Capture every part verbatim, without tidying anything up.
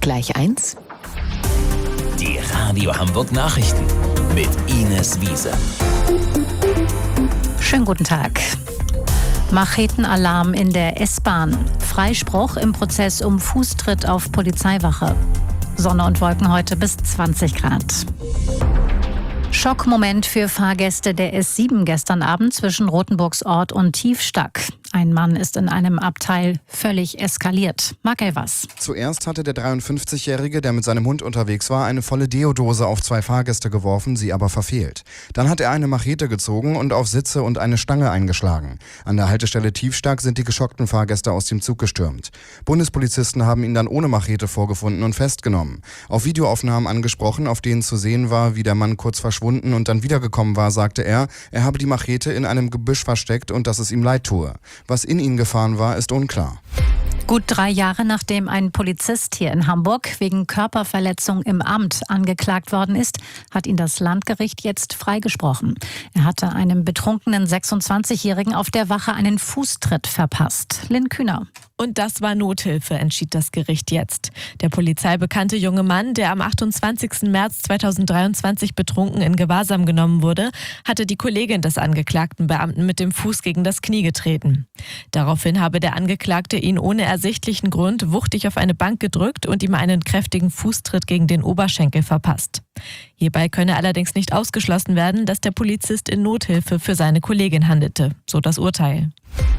Gleich eins. Die Radio Hamburg Nachrichten mit Ines Wiese. Schönen guten Tag. Machetenalarm in der S-Bahn. Freispruch im Prozess um Fußtritt auf Polizeiwache. Sonne und Wolken heute bis zwanzig Grad. Schockmoment für Fahrgäste der S sieben gestern Abend zwischen Rothenburgsort und Tiefstack. Ein Mann ist in einem Abteil völlig eskaliert. Marc Elvers. Zuerst hatte der dreiundfünfzigjährige, der mit seinem Hund unterwegs war, eine volle Deodose auf zwei Fahrgäste geworfen, sie aber verfehlt. Dann hat er eine Machete gezogen und auf Sitze und eine Stange eingeschlagen. An der Haltestelle Tiefstack sind die geschockten Fahrgäste aus dem Zug gestürmt. Bundespolizisten haben ihn dann ohne Machete vorgefunden und festgenommen. Auf Videoaufnahmen angesprochen, auf denen zu sehen war, wie der Mann kurz verschwunden und dann wiedergekommen war, sagte er, er habe die Machete in einem Gebüsch versteckt und dass es ihm leid tue. Was in ihn gefahren war, ist unklar. Gut drei Jahre nachdem ein Polizist hier in Hamburg wegen Körperverletzung im Amt angeklagt worden ist, hat ihn das Landgericht jetzt freigesprochen. Er hatte einem betrunkenen sechsundzwanzigjährigen auf der Wache einen Fußtritt verpasst. Lynn Kühner. Und das war Nothilfe, entschied das Gericht jetzt. Der polizeibekannte junge Mann, der am achtundzwanzigsten März zweitausenddreiundzwanzig betrunken in Gewahrsam genommen wurde, hatte die Kollegin des angeklagten Beamten mit dem Fuß gegen das Knie getreten. Daraufhin habe der Angeklagte ihn ohne ersichtlichen Grund wuchtig auf eine Bank gedrückt und ihm einen kräftigen Fußtritt gegen den Oberschenkel verpasst. Hierbei könne allerdings nicht ausgeschlossen werden, dass der Polizist in Nothilfe für seine Kollegin handelte, so das Urteil.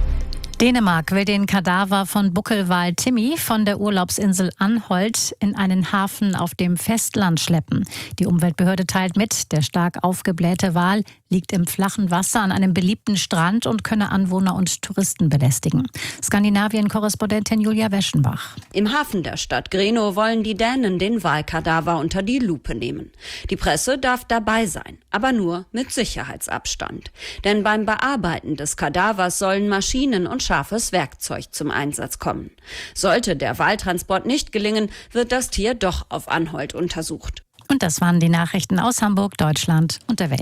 Dänemark will den Kadaver von Buckelwal Timmy von der Urlaubsinsel Anholt in einen Hafen auf dem Festland schleppen. Die Umweltbehörde teilt mit, der stark aufgeblähte Wal liegt im flachen Wasser an einem beliebten Strand und könne Anwohner und Touristen belästigen. Skandinavien-Korrespondentin Julia Weschenbach. Im Hafen der Stadt Grenå wollen die Dänen den Walkadaver unter die Lupe nehmen. Die Presse darf dabei sein, aber nur mit Sicherheitsabstand. Denn beim Bearbeiten des Kadavers sollen Maschinen und scharfes Werkzeug zum Einsatz kommen. Sollte der Waltransport nicht gelingen, wird das Tier doch auf Anholt untersucht. Und das waren die Nachrichten aus Hamburg, Deutschland und der Welt.